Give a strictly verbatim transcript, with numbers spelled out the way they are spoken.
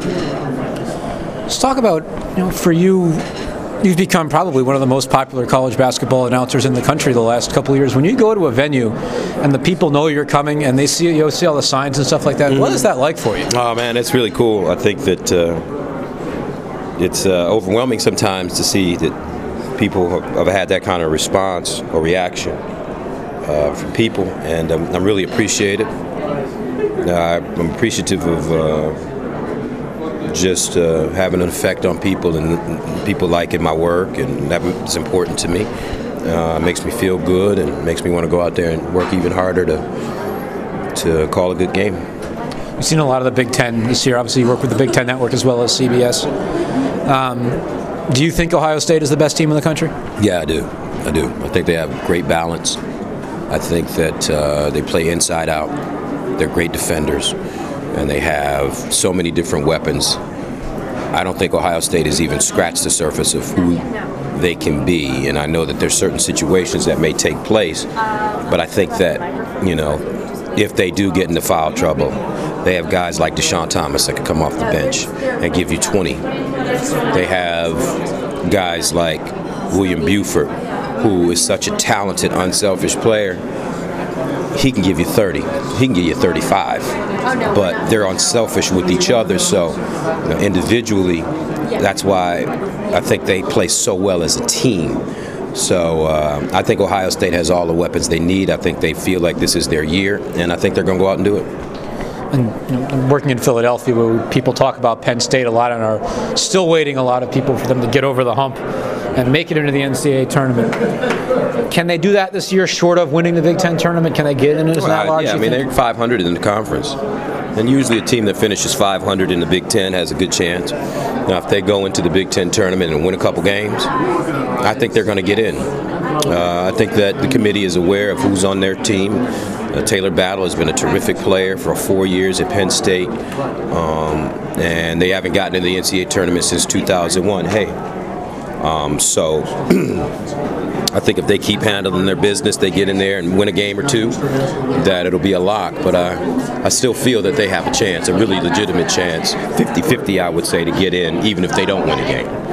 Let's talk about, you know, for you, you've become probably one of the most popular college basketball announcers in the country the last couple of years. When you go to a venue and the people know you're coming and they see you see all the signs and stuff like that, mm-hmm. what is that like for you? Oh man, it's really cool. I think that uh, it's uh, overwhelming sometimes to see that people have had that kind of response or reaction uh, from people, and um, I really appreciate it. Uh, I'm appreciative of uh, just uh, having an effect on people and people liking my work, and that's important to me. Uh, it makes me feel good and makes me want to go out there and work even harder to to call a good game. You've seen a lot of the Big Ten this year. Obviously, you work with the Big Ten Network as well as C B S. Um, do you think Ohio State is the best team in the country? Yeah, I do. I do. I think they have great balance. I think that uh, they play inside out. They're great defenders, and they have so many different weapons. I don't think Ohio State has even scratched the surface of who they can be, and I know that there's certain situations that may take place, but I think that, you know, if they do get into foul trouble, they have guys like Deshaun Thomas that can come off the bench and give you twenty. They have guys like William Buford, who is such a talented, unselfish player. He can give you thirty. He can give you thirty-five. But they're unselfish with each other, so you know, individually, that's why I think they play so well as a team. So uh, I think Ohio State has all the weapons they need. I think they feel like this is their year, and I think they're going to go out and do it. And you know, I'm working in Philadelphia, where people talk about Penn State a lot and are still waiting, a lot of people, for them to get over the hump and make it into the N C double A tournament. Can they do that this year, short of winning the Big Ten tournament? Can they get into this that large? Yeah, I mean, they're five hundred in the conference. And usually a team that finishes five hundred in the Big Ten has a good chance. Now, if they go into the Big Ten tournament and win a couple games, I think they're going to get in. Uh, I think that the committee is aware of who's on their team. Uh, Taylor Battle has been a terrific player for four years at Penn State, um, and they haven't gotten in the N C double A tournament since two thousand one. Hey, um, so I think if they keep handling their business, they get in there and win a game or two, that it'll be a lock. But I, I still feel that they have a chance, a really legitimate chance, fifty fifty I would say, to get in, even if they don't win a game.